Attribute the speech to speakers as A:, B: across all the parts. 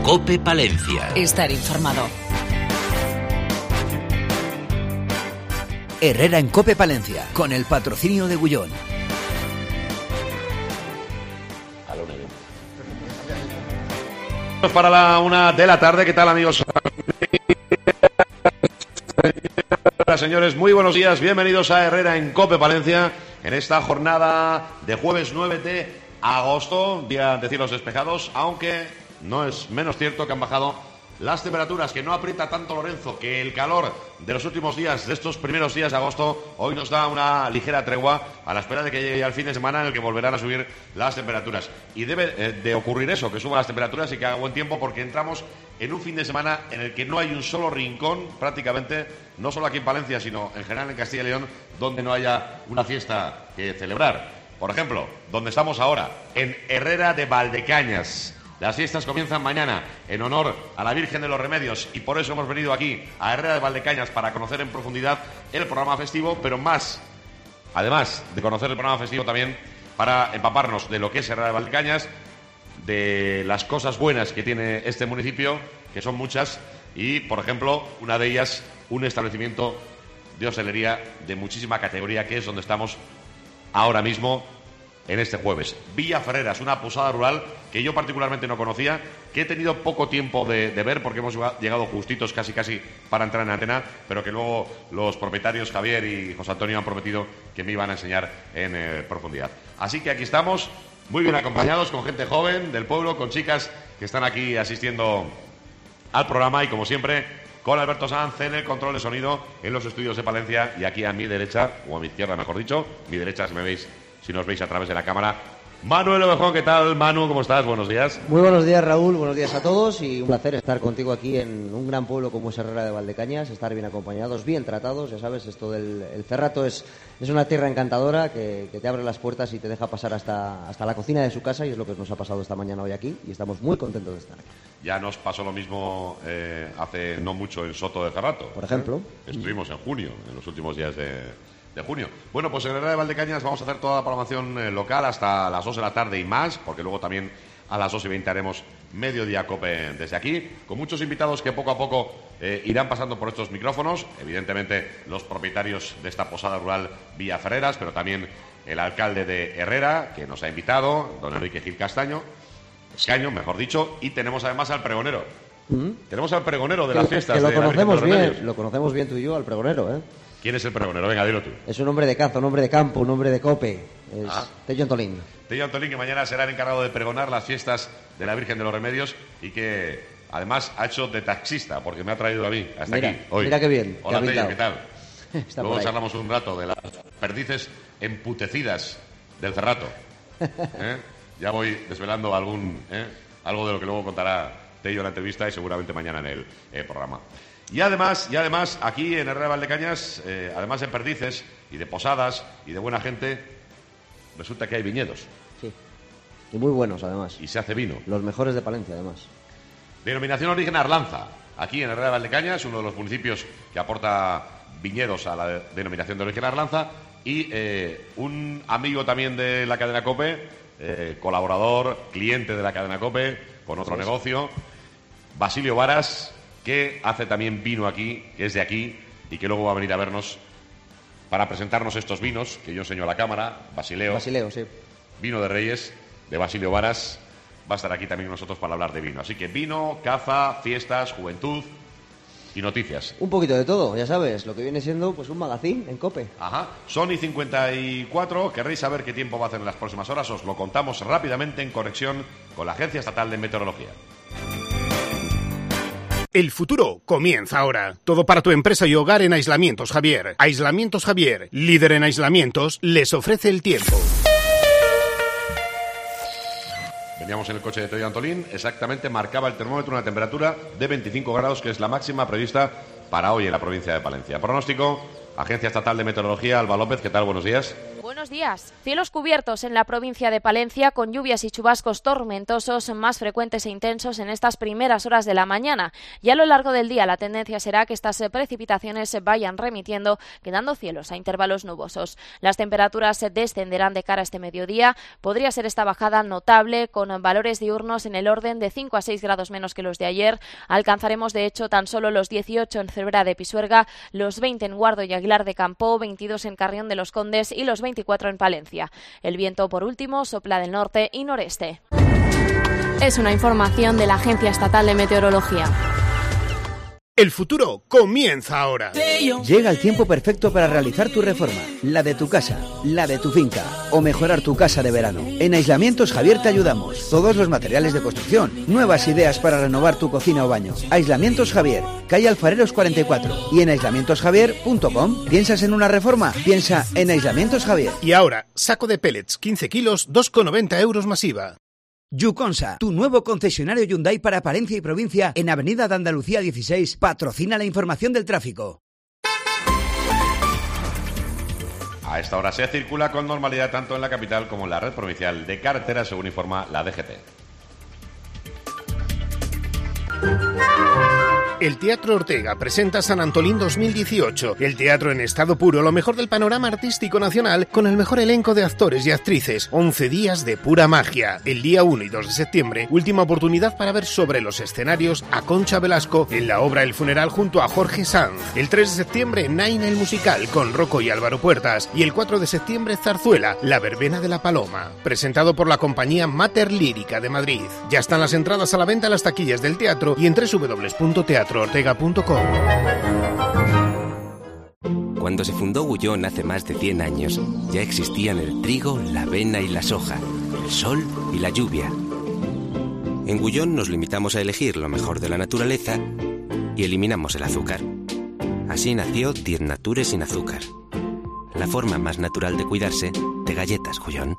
A: COPE Palencia.
B: Estar informado.
C: Herrera en COPE Palencia, con el patrocinio de Gullón.
D: Para la 1 de la tarde, ¿qué tal, amigos? Hola, señores, muy buenos días, bienvenidos a Herrera en COPE Palencia, en esta jornada de jueves 9 de agosto, día de cielos despejados, aunque no es menos cierto que han bajado las temperaturas, que no aprieta tanto Lorenzo, que el calor de los últimos días, de estos primeros días de agosto, hoy nos da una ligera tregua a la espera de que llegue ya el fin de semana en el que volverán a subir las temperaturas. Y debe de ocurrir eso, que suban las temperaturas y que haga buen tiempo, porque entramos en un fin de semana en el que no hay un solo rincón, prácticamente, no solo aquí en Palencia, sino en general en Castilla y León, donde no haya una fiesta que celebrar. Por ejemplo, donde estamos ahora, en Herrera de Valdecañas. Las fiestas comienzan mañana en honor a la Virgen de los Remedios y por eso hemos venido aquí a Herrera de Valdecañas para conocer en profundidad el programa festivo, pero más, además de conocer el programa festivo, también para empaparnos de lo que es Herrera de Valdecañas, de las cosas buenas que tiene este municipio, que son muchas, y, por ejemplo, una de ellas, un establecimiento de hostelería de muchísima categoría, que es donde estamos ahora mismo en este jueves. Villa Ferreras, una posada rural que yo particularmente no conocía, que he tenido poco tiempo de ver porque hemos llegado justitos casi para entrar en antena, pero que luego los propietarios Javier y José Antonio han prometido que me iban a enseñar en profundidad. Así que aquí estamos, muy bien acompañados, con gente joven del pueblo, con chicas que están aquí asistiendo al programa y, como siempre, con Alberto Sanz en el control de sonido en los estudios de Palencia, y aquí a mi derecha, o a mi izquierda mejor dicho, mi derecha si nos veis a través de la cámara, Manuel Ovejón. ¿Qué tal, Manu? ¿Cómo estás? Buenos días.
E: Muy buenos días, Raúl. Buenos días a todos y un placer estar contigo aquí en un gran pueblo como es Herrera de Valdecañas, estar bien acompañados, bien tratados. Ya sabes, esto del Cerrato es una tierra encantadora que te abre las puertas y te deja pasar hasta la cocina de su casa, y es lo que nos ha pasado esta mañana hoy aquí y estamos muy contentos de estar aquí.
D: Ya nos pasó lo mismo hace no mucho en Soto de Cerrato.
E: Por ejemplo.
D: Estuvimos en junio, en los últimos días de junio. Bueno, pues en Herrera de Valdecañas vamos a hacer toda la programación local hasta las 2 de la tarde y más, porque luego también a las 2:20 haremos Mediodía COPE desde aquí, con muchos invitados que poco a poco irán pasando por estos micrófonos. Evidentemente, los propietarios de esta posada rural Villa Ferreras, pero también el alcalde de Herrera, que nos ha invitado, don Enrique Gil Castaño, mejor dicho, y tenemos además al pregonero. Tenemos al pregonero de las fiestas.
E: Que lo
D: de la
E: conocemos
D: Virgen de los
E: bien,
D: Remedios.
E: lo conocemos bien tú y yo, al pregonero, ¿eh?
D: ¿Quién es el pregonero? Venga, dilo tú.
E: Es un hombre de caza, un hombre de campo, un hombre de COPE. Es Tello Antolín.
D: Tello Antolín, que mañana será el encargado de pregonar las fiestas de la Virgen de los Remedios y que además ha hecho de taxista, porque me ha traído a mí hasta aquí hoy.
E: Mira qué bien.
D: Hola, Tello, ¿qué tal? Luego charlamos un rato de las perdices emputecidas del Cerrato. Ya voy desvelando algo de lo que luego contará Tello en la entrevista y seguramente mañana en el programa. Y además, aquí en Herrera de Valdecañas, además de perdices y de posadas y de buena gente, resulta que hay viñedos.
E: Sí, y muy buenos además.
D: Y se hace vino.
E: Los mejores de Palencia además.
D: Denominación origen Arlanza. Aquí en Herrera de Valdecañas, uno de los municipios que aporta viñedos a la denominación de origen Arlanza. Y un amigo también de la cadena COPE, colaborador, cliente de la cadena COPE, con otro negocio, Basilio Varas, que hace también vino aquí, que es de aquí, y que luego va a venir a vernos para presentarnos estos vinos, que yo enseño a la cámara. Basileo,
E: sí.
D: Vino de Reyes, de Basilio Varas, va a estar aquí también nosotros para hablar de vino. Así que vino, caza, fiestas, juventud y noticias.
E: Un poquito de todo, ya sabes, lo que viene siendo pues un magazín en COPE.
D: Ajá, son y 54, querréis saber qué tiempo va a hacer en las próximas horas, os lo contamos rápidamente en conexión con la Agencia Estatal de Meteorología.
F: El futuro comienza ahora. Todo para tu empresa y hogar en Aislamientos Javier. Aislamientos Javier, líder en aislamientos, les ofrece el tiempo.
D: Veníamos en el coche de Tello Antolín, exactamente marcaba el termómetro una temperatura de 25 grados, que es la máxima prevista para hoy en la provincia de Palencia. Pronóstico, Agencia Estatal de Meteorología, Alba López, ¿qué tal? Buenos días.
G: Buenos
A: buenos días. Cielos cubiertos en la provincia de Palencia con lluvias y chubascos tormentosos más frecuentes e intensos en estas primeras horas de la mañana. Y a lo largo del día la tendencia será que estas precipitaciones se vayan remitiendo, quedando cielos a intervalos nubosos. Las temperaturas descenderán de cara a este mediodía. Podría ser esta bajada notable con valores diurnos en el orden de 5 a 6 grados menos que los de ayer. Alcanzaremos de hecho tan solo los 18 en Cervera de Pisuerga, los 20 en Guardo y Aguilar de Campoo, 22 en Carrión de los Condes y los 24 en Palencia. El viento, por último, sopla del norte y noreste. Es una información de la Agencia Estatal de Meteorología.
F: El futuro comienza ahora.
C: Llega el tiempo perfecto para realizar tu reforma, la de tu casa, la de tu finca o mejorar tu casa de verano. En Aislamientos Javier te ayudamos. Todos los materiales de construcción, nuevas ideas para renovar tu cocina o baño. Aislamientos Javier, calle Alfareros 44 y en aislamientosjavier.com. ¿Piensas en una reforma? Piensa en Aislamientos Javier.
F: Y ahora, saco de pellets 15 kilos, 2,90 euros masiva.
C: Yuconsa, tu nuevo concesionario Hyundai para Palencia y provincia en Avenida de Andalucía 16, patrocina la información del tráfico.
D: A esta hora se circula con normalidad tanto en la capital como en la red provincial de carreteras, según informa la DGT.
F: El Teatro Ortega presenta San Antolín 2018, el teatro en estado puro, lo mejor del panorama artístico nacional, con el mejor elenco de actores y actrices. 11 días de pura magia. El día 1 y 2 de septiembre, última oportunidad para ver sobre los escenarios a Concha Velasco en la obra El Funeral junto a Jorge Sanz. El 3 de septiembre, Naina el musical con Rocco y Álvaro Puertas. Y el 4 de septiembre, Zarzuela, La verbena de la paloma, presentado por la compañía Mater Lírica de Madrid. Ya están las entradas a la venta en las taquillas del teatro y en www.teatroortega.com.
B: Cuando se fundó Gullón hace más de 100 años, ya existían el trigo, la avena y la soja, el sol y la lluvia. En Gullón nos limitamos a elegir lo mejor de la naturaleza y eliminamos el azúcar. Así nació Diez Nature sin azúcar, la forma más natural de cuidarse de galletas Gullón.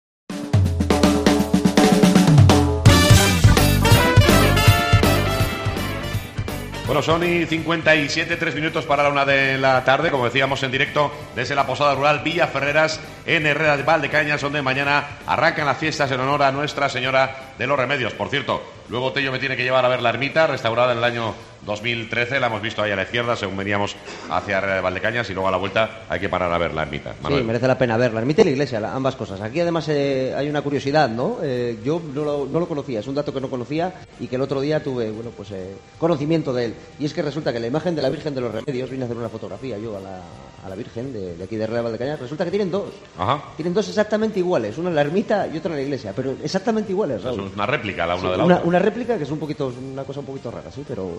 D: Bueno, son y 57, 3 minutos para la 1 de la tarde, como decíamos en directo desde la Posada Rural Villa Ferreras en Herrera de Valdecañas, donde mañana arrancan las fiestas en honor a Nuestra Señora de los Remedios. Por cierto, luego Tello me tiene que llevar a ver la ermita, restaurada en el año 2013, la hemos visto ahí a la izquierda según veníamos hacia Herrera de Valdecañas, y luego a la vuelta hay que parar a ver la ermita. Manuel.
E: Sí, merece la pena ver la ermita y la iglesia, ambas cosas. Aquí además hay una curiosidad, ¿no? Yo no lo conocía, es un dato que no conocía y que el otro día tuve, conocimiento de él. Y es que resulta que la imagen de la Virgen de los Remedios, vine a hacer una fotografía yo a la Virgen de aquí de Herrera de Valdecañas, resulta que tienen dos.
D: Ajá.
E: Tienen dos exactamente iguales, una en la ermita y otra en la iglesia, pero exactamente iguales, Raúl.
D: Es una réplica la una de la otra.
E: Una réplica que es una cosa un poquito rara, sí, pero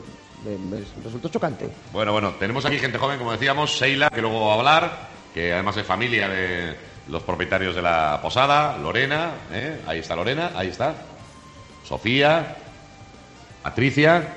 E: me resultó chocante.
D: Bueno, tenemos aquí gente joven, como decíamos, Sheila, que luego va a hablar, que además es familia de los propietarios de la posada, Lorena, ahí está Lorena, ahí está, Sofía, Patricia,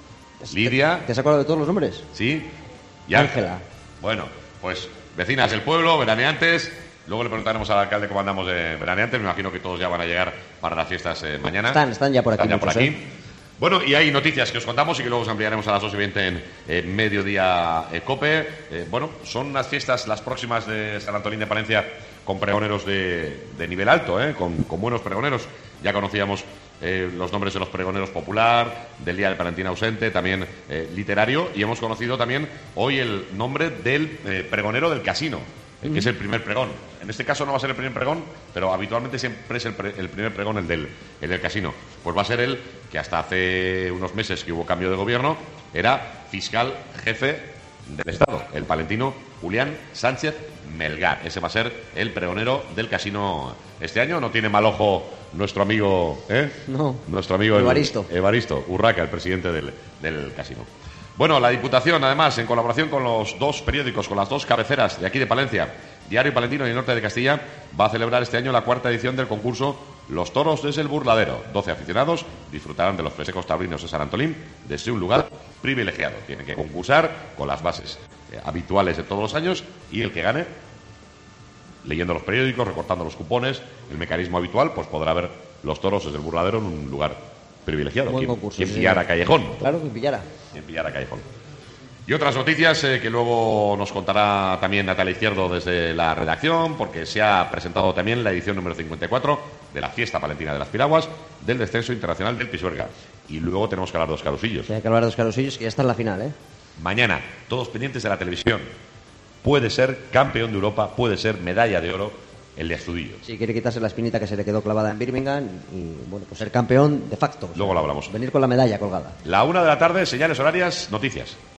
D: Lidia.
E: ¿Te has acordado de todos los nombres?
D: Sí.
E: Y Ángela.
D: Bueno, pues vecinas del pueblo, veraneantes. Luego le preguntaremos al alcalde cómo andamos de veraneantes. Me imagino que todos ya van a llegar para las fiestas mañana.
E: Están ya por aquí.
D: Están ya por aquí. Bueno, y hay noticias que os contamos y que luego os ampliaremos a las 2:20 en Mediodía Cope. Son unas fiestas las próximas de San Antolín de Palencia con pregoneros de nivel alto, con buenos pregoneros. Ya conocíamos los nombres de los pregoneros popular, del Día del Palentín ausente, también literario, y hemos conocido también hoy el nombre del pregonero del casino, que es el primer pregón. En este caso no va a ser el primer pregón, pero habitualmente siempre es el primer pregón el del casino. Pues va a ser el que hasta hace unos meses que hubo cambio de gobierno era fiscal jefe del Estado, el palentino Julián Sánchez Melgar. Ese va a ser el pregonero del casino este año. No tiene mal ojo nuestro amigo,
E: No.
D: Nuestro amigo
E: Evaristo
D: Urraca, el presidente del casino. Bueno, la Diputación, además, en colaboración con los dos periódicos, con las dos cabeceras de aquí de Palencia, Diario Palentino y El Norte de Castilla, va a celebrar este año la 4ª edición del concurso Los Toros desde el Burladero. 12 aficionados disfrutarán de los festejos taurinos de San Antolín desde un lugar privilegiado. Tienen que concursar con las bases habituales de todos los años, y el que gane, leyendo los periódicos, recortando los cupones, el mecanismo habitual, pues podrá ver los toros desde el Burladero en un lugar privilegiado.
E: Buen concurso,
D: quien pillara Callejón.
E: Claro, quien pillara.
D: Callejón. Y otras noticias que luego nos contará también Natalia Izquierdo desde la redacción, porque se ha presentado también la edición número 54 de la Fiesta Palentina de las Piraguas del Descenso Internacional del Pisuerga. Y luego tenemos que hablar de los carusillos.
E: Sí, hay que hablar de los carusillos, que ya está en la final, ¿eh?
D: Mañana, todos pendientes de la televisión. Puede ser campeón de Europa, puede ser medalla de oro el de Astudillo.
E: Sí, quiere quitarse la espinita que se le quedó clavada en Birmingham y, bueno, pues ser campeón de facto.
D: Luego lo hablamos.
E: Venir con la medalla colgada.
D: La 1 de la tarde, señales horarias, noticias.